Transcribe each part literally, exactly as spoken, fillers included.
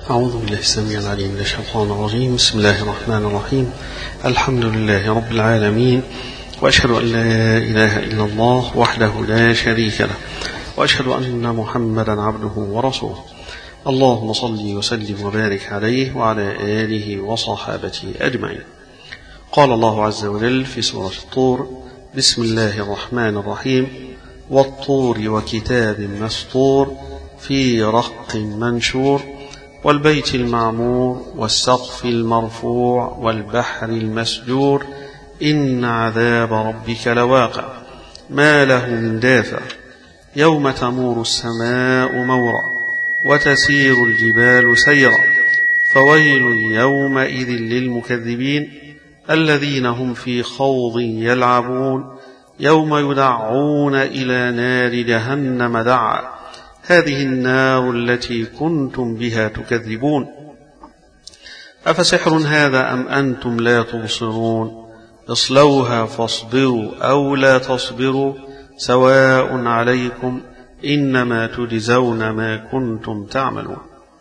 أعوذ بالله السميع العليم من الشيطان الرجيم. بسم الله الرحمن الرحيم. الحمد لله رب العالمين، وأشهد أن لا إله إلا الله وحده لا شريك له، وأشهد أن محمدا عبده ورسوله. اللهم صل وسلم وبارك عليه وعلى آله وصحابته أجمعين. قال الله عز وجل في سورة الطور: بسم الله الرحمن الرحيم: والطور وكتاب مسطور في رق منشور والبيت المعمور والسقف المرفوع والبحر المسجور إن عذاب ربك لواقع ما له من دافع يوم تمور السماء مورا وتسير الجبال سيرا فويل يومئذ للمكذبين الذين هم في خوض يلعبون يوم يدعون إلى نار جهنم دعا هذه النار التي كنتم بها تكذبون أفسحر هذا أم أنتم لا تبصرون اصلوها فاصبروا أو لا تصبروا سواء عليكم إنما تجزون ما كنتم تعملون.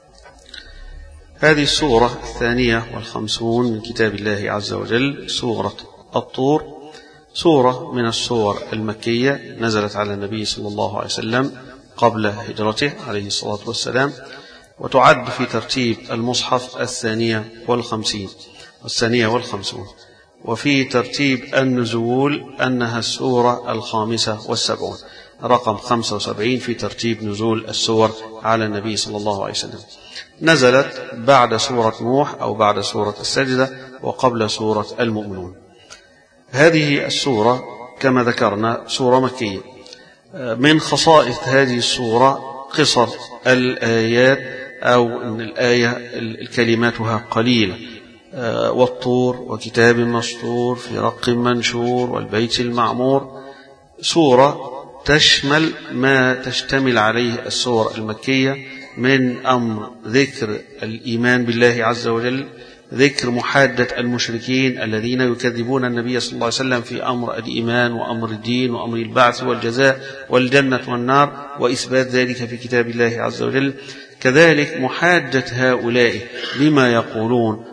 هذه السورة الثانية والخمسون من كتاب الله عز وجل، سورة الطور، سورة من السور المكية، نزلت على النبي صلى الله عليه وسلم قبل هجرته عليه الصلاة والسلام، وتعد في ترتيب المصحف الثانية والخمسين والثانية والخمسون، وفي ترتيب النزول أنها السورة الخامسة والسبعون، رقم خمسة وسبعين في ترتيب نزول السور على النبي صلى الله عليه وسلم. نزلت بعد سورة نوح أو بعد سورة السجدة وقبل سورة المؤمنون. هذه السورة كما ذكرنا سورة مكية. من خصائص هذه السورة قصر الآيات، أو أن الآية كلماتها قليلة: والطور وكتاب مسطور في رق منشور والبيت المعمور. سورة تشمل ما تشتمل عليه السور المكية من أمر ذكر الإيمان بالله عز وجل، ذكر محادة المشركين الذين يكذبون النبي صلى الله عليه وسلم في أمر الإيمان وأمر الدين وأمر البعث والجزاء والجنة والنار، وإثبات ذلك في كتاب الله عز وجل. كذلك محادة هؤلاء بما يقولون،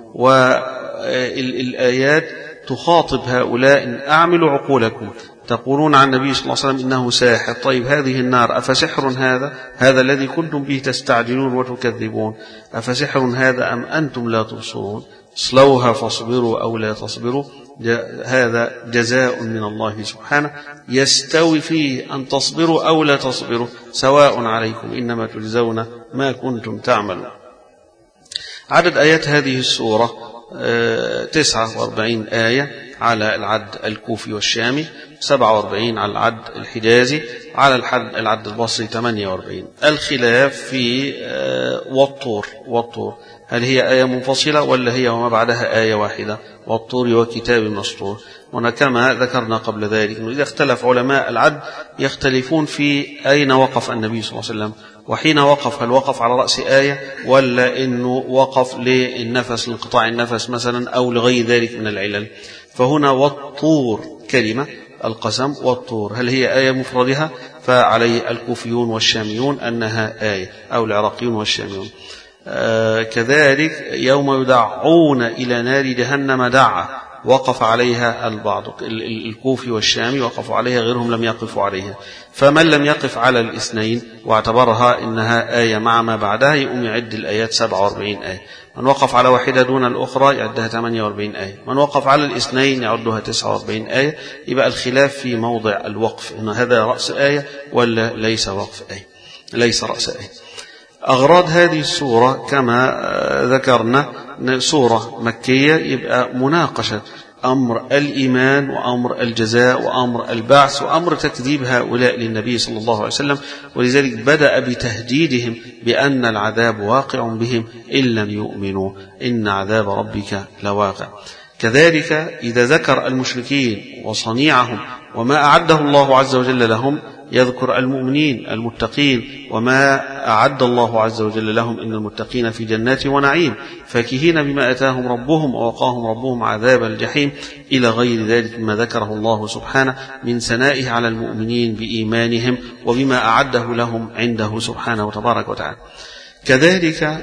والآيات تخاطب هؤلاء: إن أعملوا عقولكم، تقولون عن النبي صلى الله عليه وسلم إنه ساحر، طيب هذه النار أفسحر هذا هذا الذي كنتم به تستعجلون وتكذبون، أفسحر هذا أم أنتم لا تبصرون اصلوها فاصبروا أو لا تصبروا هذا جزاء من الله سبحانه يستوي فيه أن تصبروا أو لا تصبروا سواء عليكم إنما تجزون ما كنتم تعملون. عدد آيات هذه السورة تسعة وأربعين آية على العد الكوفي والشامي، سبعة وأربعين على العد الحجازي، على العد البصري ثمانية وأربعين. الخلاف في والطور والطور هل هي آية منفصلة ولا هي وما بعدها آية واحدة؟ والطور وكتاب مسطور. هنا كما ذكرنا قبل ذلك أنه إذا اختلف علماء العد يختلفون في أين وقف النبي صلى الله عليه وسلم، وحين وقف هل وقف على رأس آية ولا أنه وقف للنفس لانقطاع النفس مثلا أو لغير ذلك من العلل. فهنا والطور كلمة القسم، والطور هل هي آية مفردها؟ فعليه الكوفيون والشاميون أنها آية، أو العراقيون والشاميون. آه كذلك يوم يدعون إلى نار جهنم دعا، وقف عليها البعض، الكوفي والشامي وقفوا عليها، غيرهم لم يقفوا عليها. فمن لم يقف على الاثنين واعتبرها إنها آية مع ما بعدها يقوم يعد الآيات سبعة وأربعين آية. من وقف على واحدة دون الأخرى يعدها ثمانية وأربعين آية، من وقف على الاثنين يعدها تسعة وأربعين آية. يبقى الخلاف في موضع الوقف، إن هذا رأس آية ولا ليس وقف آية، ليس رأس آية. أغراض هذه السورة كما ذكرنا سورة مكية، يبقى مناقشة أمر الإيمان وأمر الجزاء وأمر البعث وأمر تكذيب هؤلاء للنبي صلى الله عليه وسلم، ولذلك بدأ بتهديدهم بأن العذاب واقع بهم إن لم يؤمنوا إن عذاب ربك لواقع. كذلك إذا ذكر المشركين وصنيعهم وما أعده الله عز وجل لهم يذكر المؤمنين المتقين وما أعد الله عز وجل لهم إن المتقين في جنات ونعيم فاكهين بما أتاهم ربهم ووقاهم ربهم عذاب الجحيم إلى غير ذلك مما ذكره الله سبحانه من ثنائه على المؤمنين بإيمانهم وبما أعده لهم عنده سبحانه وتبارك وتعالى. كذلك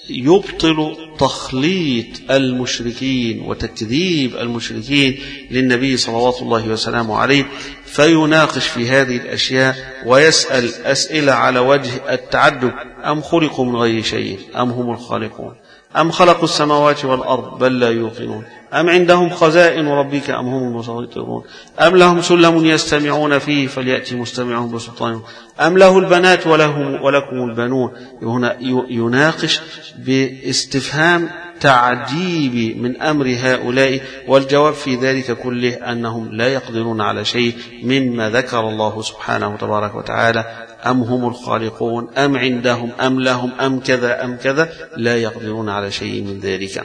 يبطل تخليط المشركين وتكذيب المشركين للنبي صلوات الله وسلامه عليه، فيناقش في هذه الأشياء ويسأل أسئلة على وجه التعجب: أم خلقوا من غير شيء أم هم الخالقون أم خلقوا السماوات والأرض بل لا يوقنون أم عندهم خزائن ربك أم هم المسيطرون أم لهم سلم يستمعون فيه فليأتي مستمعهم بسلطان أم له البنات ولهم ولكم البنون. هنا يناقش باستفهام تعجيب من أمر هؤلاء، والجواب في ذلك كله أنهم لا يقدرون على شيء مما ذكر الله سبحانه وتبارك وتعالى: أم هم الخالقون أم عندهم أم لهم أم كذا أم كذا، لا يقدرون على شيء من ذلك.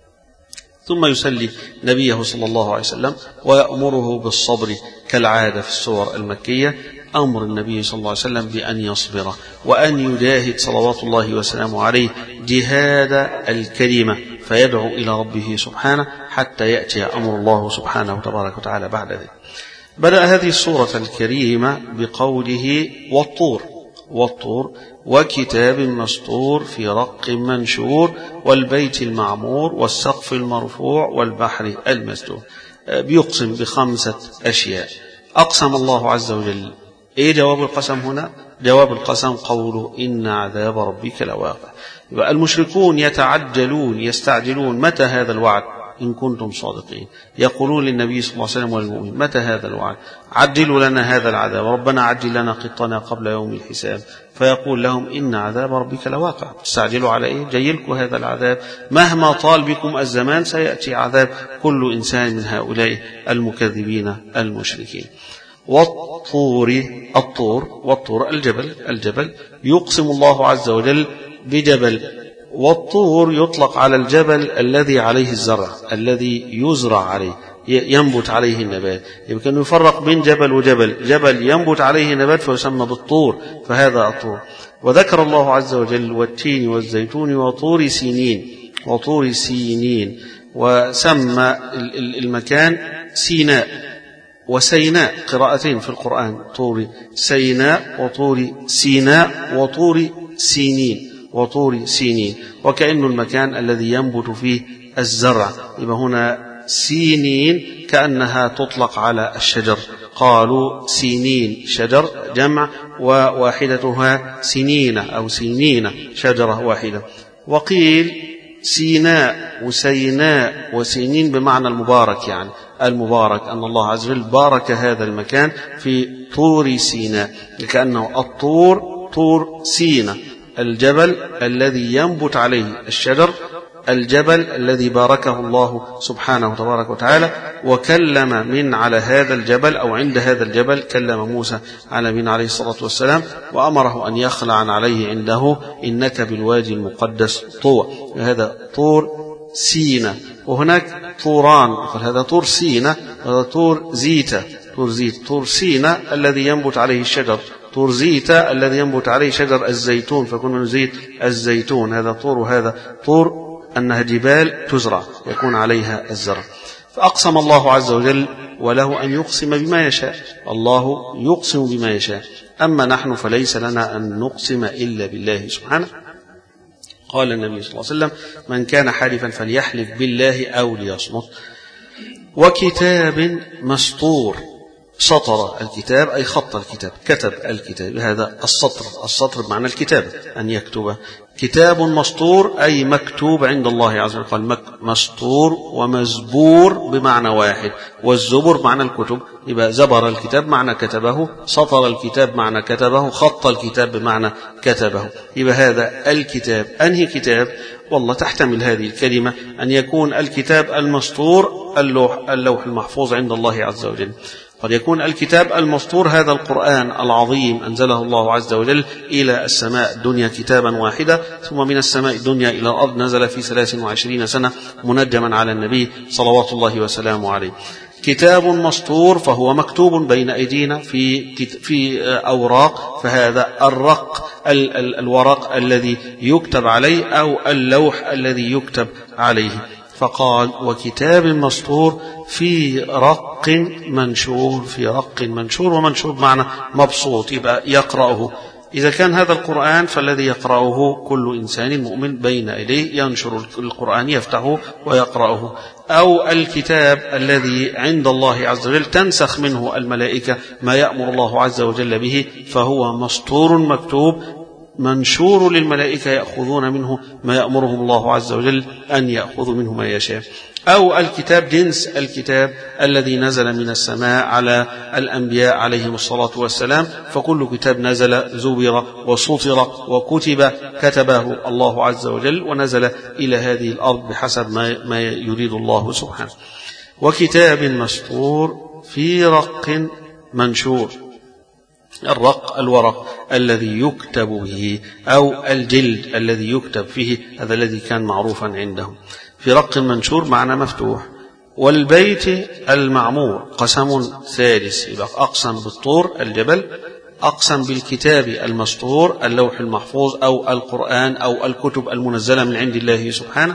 ثم يسلي نبيه صلى الله عليه وسلم ويأمره بالصبر كالعادة في السور المكية، أمر النبي صلى الله عليه وسلم بأن يصبر وأن يجاهد صلوات الله وسلامه عليه جهاد الكلمة، فيدعو إلى ربه سبحانه حتى يأتي أمر الله سبحانه وتبارك وتعالى بعد ذلك. بدأ هذه السورة الكريمة بقوله: والطور والطور وكتاب مسطور في رق منشور والبيت المعمور والسقف المرفوع والبحر المسجور. بيقسم بخمسة أشياء أقسم الله عز وجل. إيه جواب القسم هنا؟ جواب القسم قوله: إن عذاب ربك لواقع. يبقى المشركون يتعجلون يستعجلون: متى هذا الوعد إن كنتم صادقين؟ يقولون للنبي صلى الله عليه وسلم والمؤمنين: متى هذا الوعد؟ عجلوا لنا هذا العذاب، ربنا عجل لنا قطنا قبل يوم الحساب. فيقول لهم: إن عذاب ربك لواقع. تستعجلوا على إيه؟ جايلكم هذا العذاب، مهما طال بكم الزمان سيأتي عذاب كل إنسان من هؤلاء المكذبين المشركين. والطور الطور والطور الجبل الجبل يقسم الله عز وجل بجبل. والطور يطلق على الجبل الذي عليه الزرع، الذي يزرع عليه ينبت عليه النبات. يمكن يفرق بين جبل وجبل، جبل ينبت عليه نبات فيسمى بالطور، فهذا الطور. وذكر الله عز وجل: والتين والزيتون وطور سينين وطور سينين، وسمى المكان سيناء وسيناء، قراءتين في القرآن: طور سيناء وطور سيناء وطور سينين وطور سينين، وكأنه المكان الذي ينبت فيه الزرع. يبقى هنا سينين كأنها تطلق على الشجر، قالوا سينين شجر جمع، وواحدتها سنين أو سينين شجرة واحدة. وقيل سيناء وسيناء وسينين بمعنى المبارك، يعني المبارك أن الله عز وجل بارك هذا المكان في طور سيناء، كأنه الطور طور سيناء، الجبل الذي ينبت عليه الشجر، الجبل الذي باركه الله سبحانه وتبارك وتعالى. وكلم من على هذا الجبل أو عند هذا الجبل كلم موسى على من عليه الصلاة والسلام وأمره أن يخلع عليه عنده: إنك بالوادي المقدس طوى. هذا طور سيناء. وهناك طوران، هذا طور سيناء وهذا طور زيتة. طور زيت طور سيناء الذي ينبت عليه الشجر، طور زيتة الذي ينبت عليه شجر الزيتون فيكون من زيت الزيتون. هذا طور وهذا طور، أنها جبال تزرع يكون عليها الزرع. فأقسم الله عز وجل، وله أن يقسم بما يشاء، الله يقسم بما يشاء. أما نحن فليس لنا أن نقسم إلا بالله سبحانه. قال النبي صلى الله عليه وسلم: من كان حالفا فليحلف بالله أو ليصمت. وكتاب مسطور، سطر الكتاب أي خط الكتاب، كتب الكتاب، هذا السطر. السطر بمعنى الكتاب، أن يكتب. كتاب مسطور أي مكتوب عند الله عز وجل. قال مسطور ومزبور بمعنى واحد، والزبر معنى الكتب. يبقى زبر الكتاب معنى كتبه، سطر الكتاب معنى كتبه، خط الكتاب بمعنى كتبه. يبقى هذا الكتاب. أنهي كتاب؟ والله تحتمل هذه الكلمة أن يكون الكتاب المسطور اللوح, اللوح المحفوظ عند الله عز وجل. قد يكون الكتاب المسطور هذا القرآن العظيم أنزله الله عز وجل إلى السماء الدنيا كتابا واحدة، ثم من السماء الدنيا إلى الأرض نزل في ثلاث وعشرين سنة منجما على النبي صلوات الله وسلامه عليه. كتاب مسطور فهو مكتوب بين أيدينا في في أوراق، فهذا الرق الورق الذي يكتب عليه أو اللوح الذي يكتب عليه. فقال: وكتاب مسطور في رق منشور، في رق منشور، ومنشور معنى مبسوط، يبقى يقرأه إذا كان هذا القرآن فالذي يقرأه كل إنسان مؤمن بين يديه ينشر القرآن يفتحه ويقرأه، أو الكتاب الذي عند الله عز وجل تنسخ منه الملائكة ما يأمر الله عز وجل به، فهو مسطور مكتوب منشور للملائكة يأخذون منه ما يأمرهم الله عز وجل أن يأخذوا منه ما يشاء، أو الكتاب جنس الكتاب الذي نزل من السماء على الأنبياء عليهم الصلاة والسلام، فكل كتاب نزل زبر وسطر وكتب كتبه الله عز وجل ونزل إلى هذه الأرض بحسب ما, ما يريد الله سبحانه. وكتاب مسطور في رق منشور، الرق الورق الذي يكتب به أو الجلد الذي يكتب فيه، هذا الذي كان معروفا عندهم. في رق منشور معنى مفتوح. والبيت المعمور قسم ثالث، يبقى أقسم بالطور الجبل، أقسم بالكتاب المسطور اللوح المحفوظ أو القرآن أو الكتب المنزلة من عند الله سبحانه،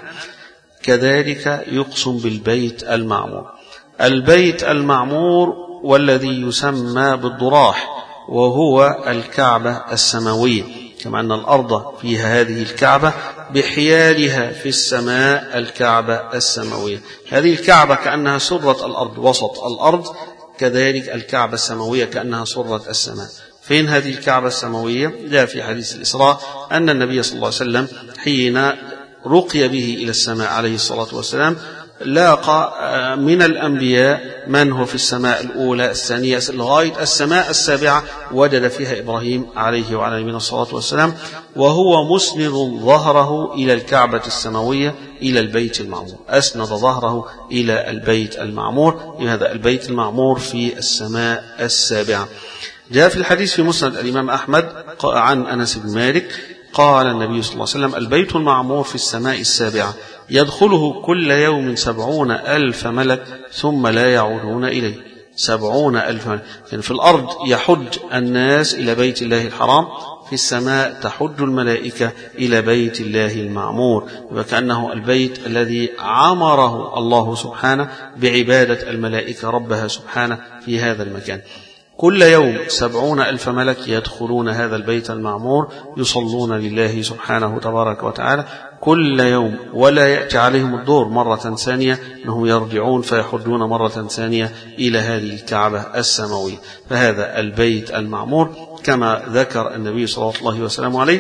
كذلك يقسم بالبيت المعمور. البيت المعمور والذي يسمى بالضراح، وهو الكعبة السماوية، كما أن الأرض فيها هذه الكعبة بحيالها في السماء الكعبة السماوية. هذه الكعبة كأنها سرة الأرض وسط الأرض، كذلك الكعبة السماوية كأنها سرة السماء. فين هذه الكعبة السماوية؟ جاء في حديث الإسراء أن النبي صلى الله عليه وسلم حين رقي به إلى السماء عليه الصلاة والسلام لاقى من الأنبياء من هو في السماء الأولى الثانية لغاية السماء السابعة، وجد فيها إبراهيم عليه وعلى نبينا الصلاة والسلام وهو مسند ظهره إلى الكعبة السماوية إلى البيت المعمور، أسند ظهره إلى البيت المعمور، هذا البيت المعمور في السماء السابعة. جاء في الحديث في مسند الإمام أحمد عن أنس بن مالك قال النبي صلى الله عليه وسلم: البيت المعمور في السماء السابعة يدخله كل يوم سبعون ألف ملك ثم لا يعودون إليه. سبعون ألف ملك، يعني في الأرض يحج الناس إلى بيت الله الحرام، في السماء تحج الملائكة إلى بيت الله المعمور، وكأنه البيت الذي عمره الله سبحانه بعبادة الملائكة ربها سبحانه في هذا المكان. كل يوم سبعون ألف ملك يدخلون هذا البيت المعمور يصلون لله سبحانه تبارك وتعالى كل يوم، ولا يأتي عليهم الدور مرة ثانية أنهم يرجعون فيحجون مرة ثانية إلى هذه الكعبة السماوية. فهذا البيت المعمور كما ذكر النبي صلى الله عليه وسلم عليه،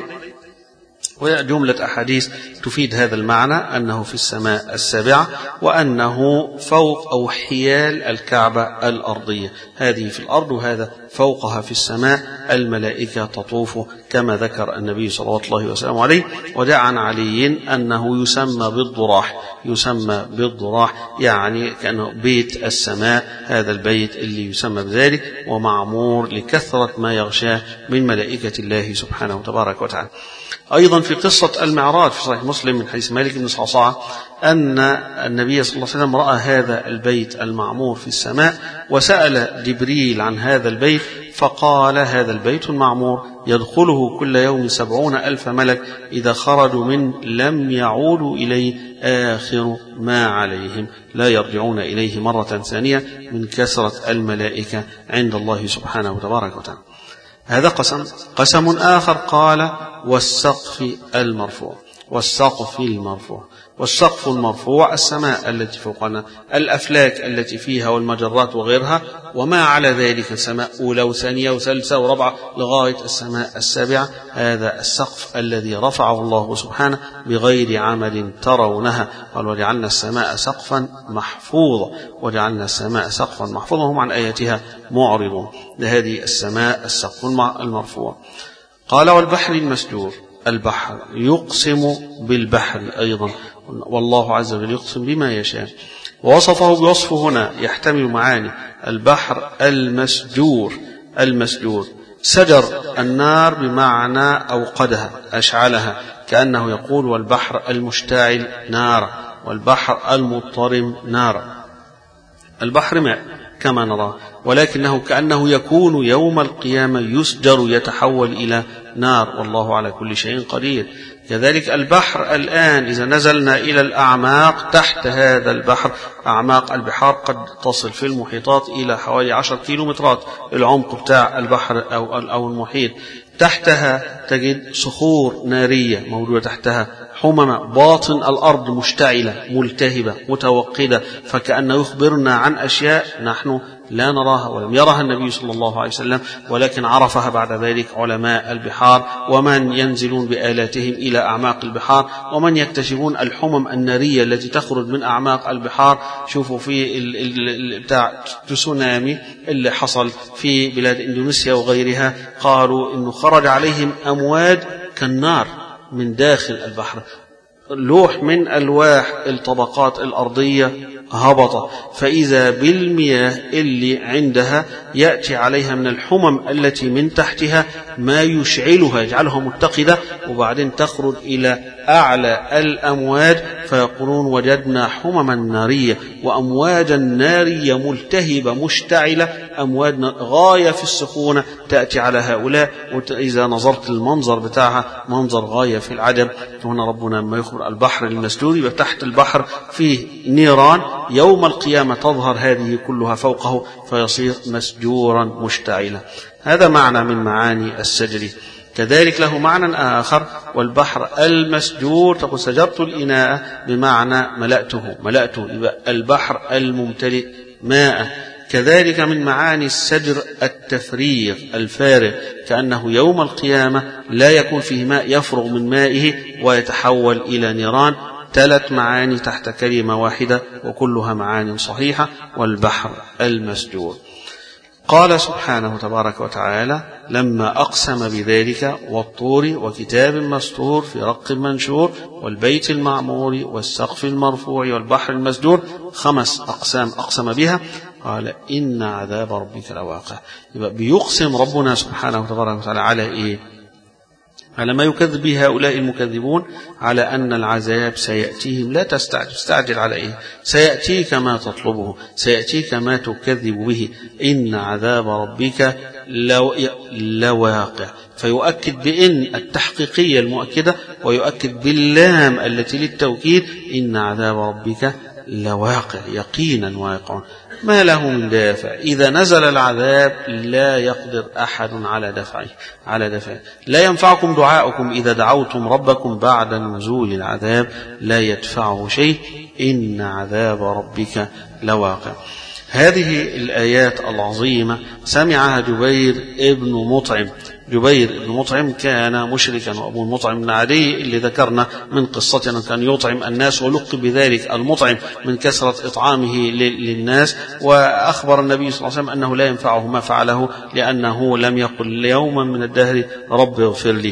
وجملة أحاديث تفيد هذا المعنى أنه في السماء السابعة، وأنه فوق أو حيال الكعبة الأرضية، هذه في الأرض وهذا فوقها في السماء، الملائكة تطوف كما ذكر النبي صلى الله عليه وسلم عليه. ودعا عن علي أنه يسمى بالضراح، يسمى بالضراح يعني كأنه بيت السماء، هذا البيت اللي يسمى بذلك ومعمور لكثرة ما يغشاه من ملائكة الله سبحانه تبارك وتعالى. أيضا في قصة المعراج في صحيح مسلم من حديث مالك بن صعصعة أن النبي صلى الله عليه وسلم رأى هذا البيت المعمور في السماء، وسأل جبريل عن هذا البيت فقال: هذا البيت المعمور يدخله كل يوم سبعون ألف ملك، إذا خرجوا من لم يعودوا إليه آخر ما عليهم، لا يرجعون إليه مرة ثانية من كثرة الملائكة عند الله سبحانه تبارك وتعالى. هذا قسم. قسم آخر قال: والسقف المرفوع. والسقف المرفوع والسقف المرفوع السماء التي فوقنا، الأفلاك التي فيها والمجرات وغيرها، وما على ذلك سماء أولى وثانية وثالثة ورابعة لغاية السماء السابعة، هذا السقف الذي رفعه الله سبحانه بغير عمد ترونها. قال: وجعلنا السماء سقفا محفوظا، وجعلنا السماء سقفا محفوظا، هم عن آياتها معرضون. لهذه السماء السقف المرفوع. قال: والبحر المسجور. البحر يقسم بالبحر أيضا، والله عز وجل يقسم بما يشاء، ووصفه بوصفه هنا يحتمل معاني. البحر المسجور. المسجور سجر النار بمعنى أوقدها أشعلها، كأنه يقول: والبحر المشتعل نارا، والبحر المضطرم نارا. البحر ماء كما نرى، ولكنه كأنه يكون يوم القيامة يسجر يتحول إلى نار، والله على كل شيء قدير. كذلك البحر الآن إذا نزلنا إلى الأعماق تحت هذا البحر، أعماق البحار قد تصل في المحيطات إلى حوالي عشر كيلومترات العمق بتاع البحر أو أو المحيط. تحتها تجد صخور نارية موجودة تحتها، حمم باطن الأرض مشتعلة ملتهبة متوقدة، فكأنه يخبرنا عن أشياء نحن لا نراها ولم يرها النبي صلى الله عليه وسلم، ولكن عرفها بعد ذلك علماء البحار ومن ينزلون بآلاتهم إلى أعماق البحار ومن يكتشفون الحمم النارية التي تخرج من أعماق البحار. شوفوا في ال ال بتاع تسونامي اللي حصل في بلاد إندونيسيا وغيرها، قالوا إنه خرج عليهم أمواج كالنار من داخل البحر، لوح من ألواح الطبقات الأرضية هبط، فإذا بالمياه اللي عندها يأتي عليها من الحمم التي من تحتها ما يشعلها يجعلها متقدة، وبعدين تخرج إلى أعلى الأمواج فيقولون وجدنا حمما نارية وأمواجا نارية ملتهبة مشتعلة، أمواج غاية في السخونة تأتي على هؤلاء، وإذا نظرت المنظر بتاعها منظر غاية في العجب. هنا ربنا لما يخبر البحر المسجور يبقى تحت البحر فيه نيران، يوم القيامة تظهر هذه كلها فوقه فيصير مسجورا مشتعلا. هذا معنى من معاني السجر. كذلك له معنى آخر، والبحر المسجور تقول سجرت الإناء بمعنى ملأته، ملأته يبقى البحر الممتلئ ماء. كذلك من معاني السجر التفريغ الفارغ، كأنه يوم القيامة لا يكون فيه ماء يفرغ من مائه ويتحول إلى نيران. ثلاث معاني تحت كلمة واحدة وكلها معاني صحيحة، والبحر المسجور. قال سبحانه تبارك وتعالى لما أقسم بذلك والطور وكتاب مسطور في رق منشور والبيت المعمور والسقف المرفوع والبحر المسجور، خمس أقسام أقسم بها، قال إن عذاب ربك لواقع. يبقى بيقسم ربنا سبحانه تبارك وتعالى على إيه؟ على ما يكذب به هؤلاء المكذبون، على أن العذاب سيأتيهم. لا تستعجل، تستعجل على إيه؟ سيأتيك ما تطلبه، سيأتيك ما تكذب به. إن عذاب ربك لو... لواقع، فيؤكد بإن التحقيقية المؤكدة، ويؤكد باللام التي للتوكيد، إن عذاب ربك لواقع، يقينا واقع، ما له من دافع. إذا نزل العذاب لا يقدر أحد على دفعه على دفعه لا ينفعكم دعاؤكم إذا دعوتم ربكم بعد نزول العذاب، لا يدفعه شيء. إن عذاب ربك لواقع. هذه الآيات العظيمة سمعها جبير ابن مطعم. جبير ابن مطعم كان مشركا، وأبو المطعم بن عدي اللي ذكرنا من قصتنا كان يطعم الناس، ولقب بذلك المطعم من كثرة إطعامه للناس. وأخبر النبي صلى الله عليه وسلم أنه لا ينفعه ما فعله، لأنه لم يقل يوما من الدهر رب اغفر لي.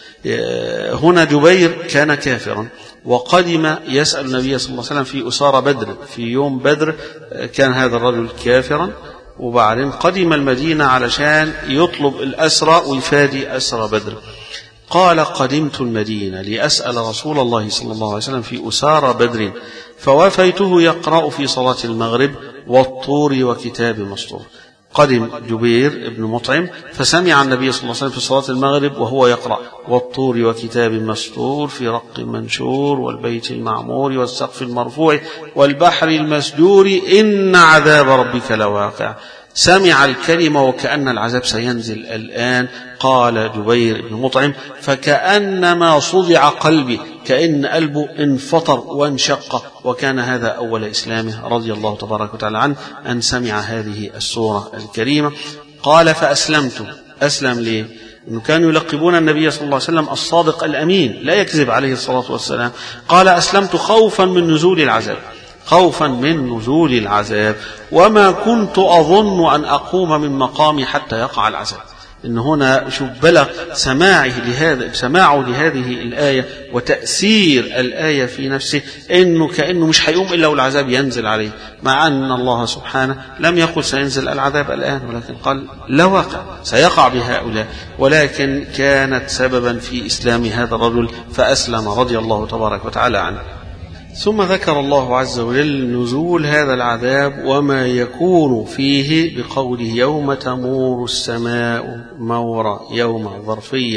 هنا جبير كان كافرا، وقدم يسأل النبي صلى الله عليه وسلم في أسارة بدر، في يوم بدر كان هذا الرجل كافرا، وبعدين قدم المدينة علشان يطلب الأسرى ويفادي أسرى بدر. قال قدمت المدينة لأسأل رسول الله صلى الله عليه وسلم في أسارى بدر، فوافيته يقرأ في صلاة المغرب والطور وكتاب مسطور. قدم جبير ابن مطعم فسمع النبي صلى الله عليه وسلم في صلاة المغرب وهو يقرأ والطور وكتاب مسطور في رق منشور والبيت المعمور والسقف المرفوع والبحر المسجور إن عذاب ربك لواقع. سمع الكلمة وكأن العذاب سينزل الآن. قال جبير بن مطعم فكأنما صدع قلبي، كأن قلبه انفطر وانشق، وكان هذا أول إسلامه رضي الله تبارك وتعالى عنه أن سمع هذه السورة الكريمة. قال فأسلمت. أسلم ليه؟ إنه كانوا يلقبون النبي صلى الله عليه وسلم الصادق الأمين لا يكذب عليه الصلاة والسلام. قال أسلمت خوفا من نزول العذاب، خوفا من نزول العذاب، وما كنت أظن أن أقوم من مقامي حتى يقع العذاب. إن هنا شوف بلغ سماعه لهذا سماعه لهذه الآية وتأثير الآية في نفسه، إنه كأنه مش هيقوم إلا والعذاب ينزل عليه، مع أن الله سبحانه لم يقل سينزل العذاب الآن، ولكن قال لا واقع سيقع بهؤلاء. ولكن كانت سببا في إسلام هذا الرجل فأسلم رضي الله تبارك وتعالى عنه. ثم ذكر الله عز وجل نزول هذا العذاب وما يكون فيه بقوله يوم تمور السماء مورا، يوم ظرفية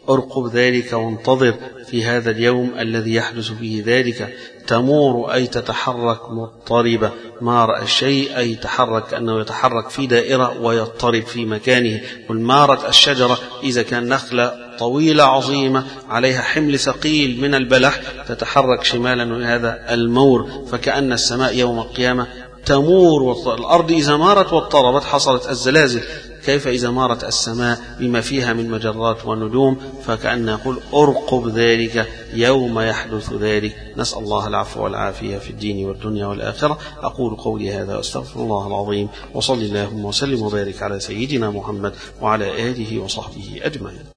ارقب ذلك وانتظر في هذا اليوم الذي يحدث فيه ذلك. تمور أي تتحرك مضطربة، مار الشيء أي يتحرك كأنه يتحرك في دائرة ويضطرب في مكانه. والمارة الشجرة إذا كان نخلة طويلة عظيمة عليها حمل ثقيل من البلح تتحرك شمالا، وهذا المور. فكأن السماء يوم القيامة تمور، والأرض إذا مارت واضطربت حصلت الزلازل، كيف إذا مارت السماء بما فيها من مجرات ونجوم؟ فكأن يقول ارقب ذلك يوم يحدث ذلك. نسأل الله العفو والعافية في الدين والدنيا والآخرة. أقول قولي هذا واستغفر الله العظيم، وصلي اللهم وسلم وبارك على سيدنا محمد وعلى آله وصحبه أجمعين.